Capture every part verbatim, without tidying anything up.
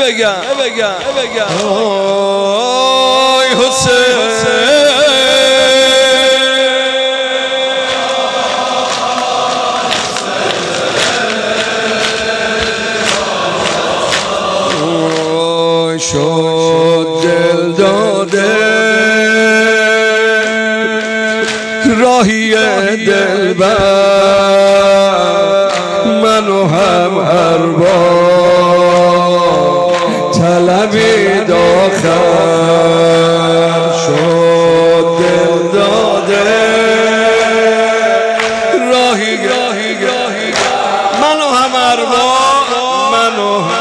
بگم آی حسین شد دل داده راهی دلبر منو هم ارباب طلبی داخل شد دل داده راهی منو هم ارباب منو هم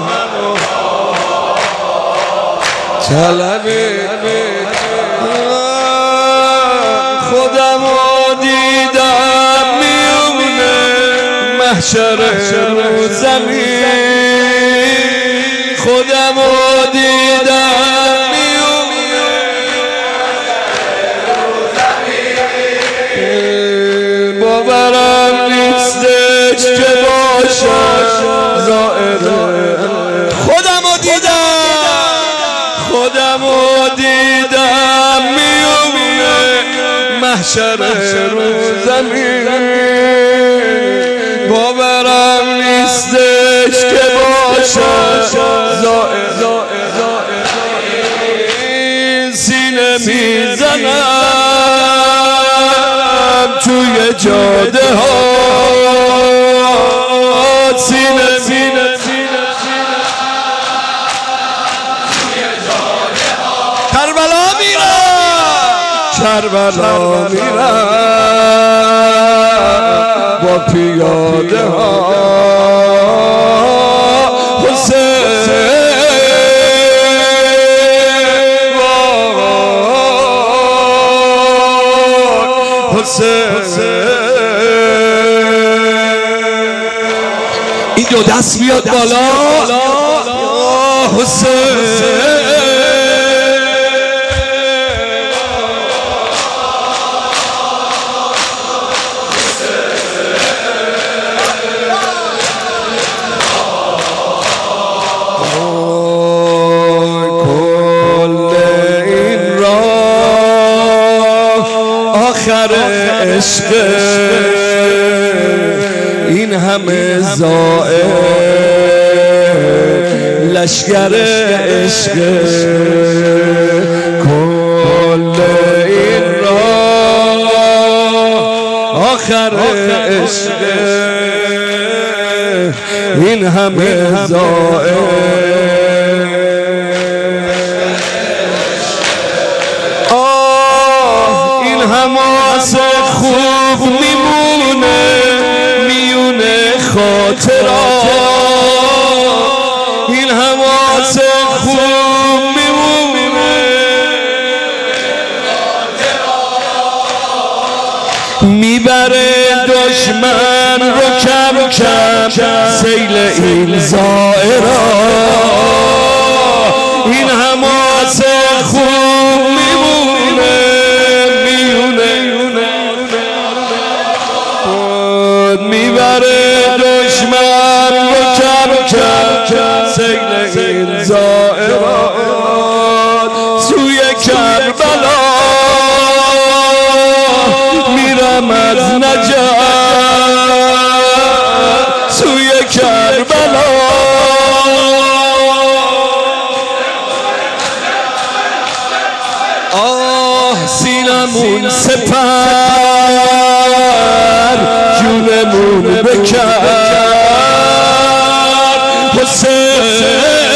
طلبی خودمو دیدم میونه محشر رو زمین خودمو دیدم میونه باورم نیستش که باشم زائره خودمو دیدم خودمو دیدم میونه محشر رو زمین باورم نیستش که باشم زائر سینه میزنم توی جاده ها سینه سینه کربلا میرم با پیاده ها حسین حسین این دو دست بیاد بالا حسین عشق این همه زائر لشگر عشق کل این راه آخر عشق این همه زائر آه این حماس خوب میمونه میونه خاطرات این حماس خوب میمونه میبره دشمن رو کم کم سیل این زائرات این حماس خوب میمونه میبره دشمن رو کم کم سیل این زائرات سوی کربلا میرم از نجات سوی کربلا آه سینمون سپر جونمون بکرد حسین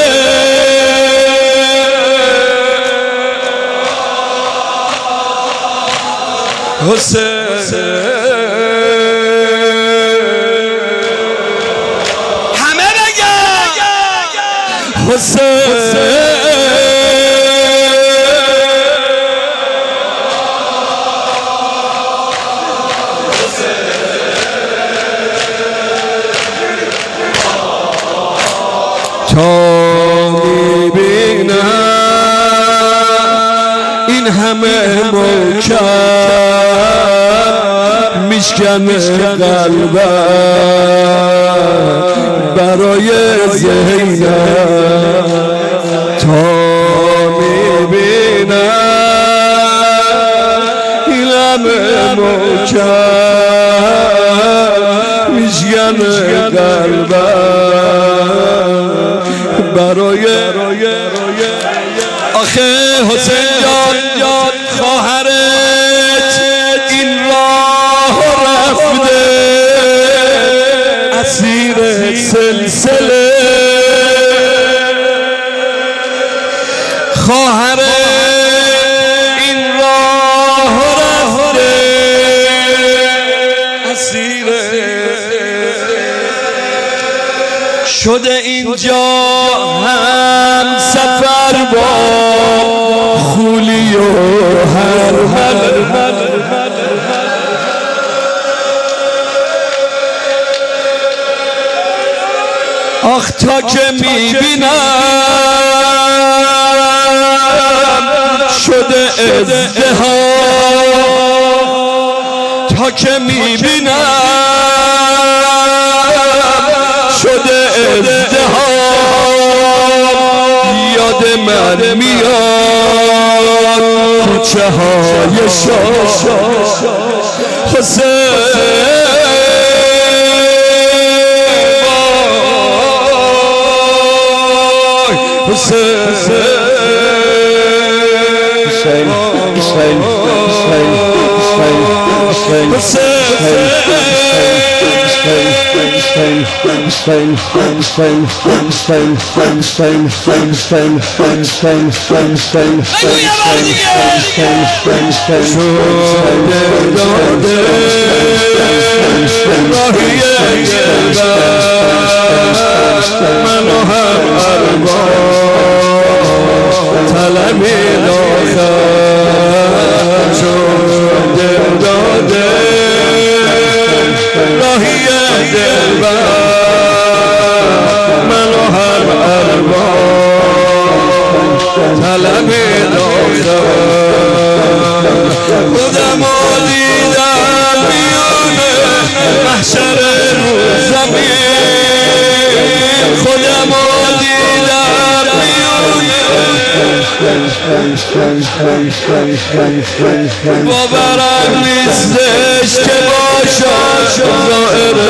حسین همه بگن حسین تا میبینم این همه محکم میشکنه قلبم بر برای زینب تا میبینم اینم محکم میشکنه قلبم برای آخه حسین جان خواهرت این راه رفته اسیر سلسله خواهر این راه رفته اسیر شده اینجا هم سفر با خولی و هرمل آخ تا که میبینم شده ازدحام تا که میبینم شده ازدحام یاد من میاد کوچه های شاه حسین Hussein, Hussein, Hussein, Hussein, Hussein, طلبی آخر شد دل داده راهی دلبر منو هر ارباب طلبی آخر خودم و دیدم میونه محشر رو زمین خودم و دیدم میونه باورم نیستش که باشم ظاهره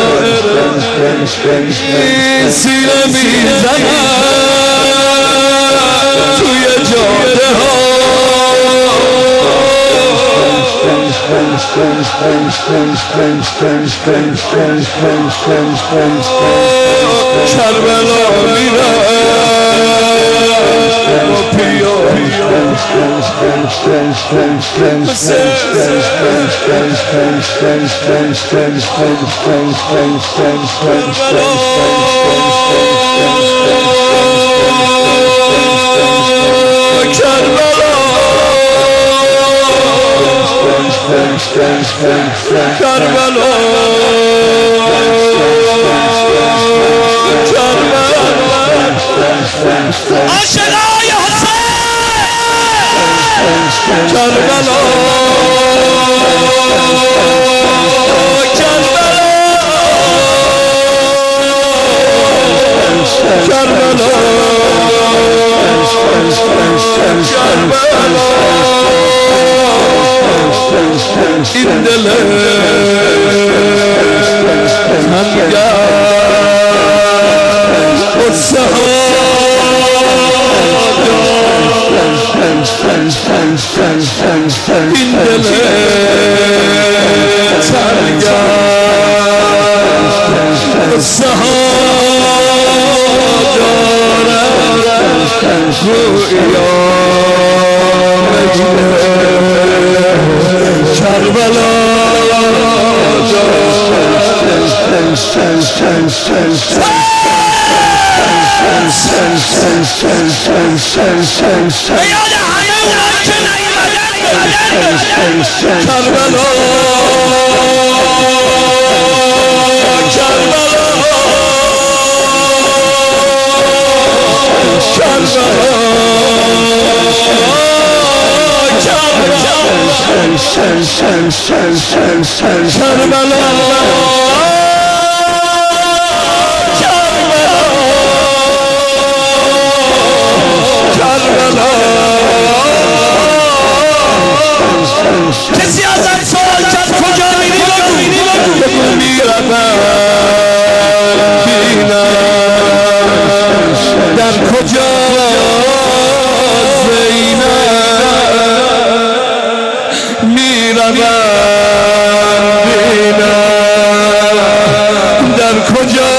این سینه میزنم توی جاده ها کربلا میرم با پیا کربلا عاشقای حسین کربلا کربلا کربلا این دل تنگه قصه ها این دل تنگه قصه ها دارم رویا کربلا Kerbela در کجا زینب میروم بینم در کجا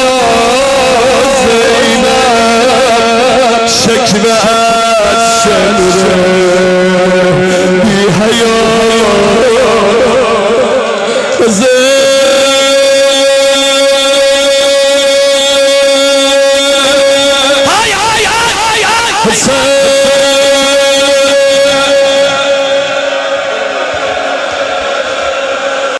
زینب شکوه از شمره بی حیا زینب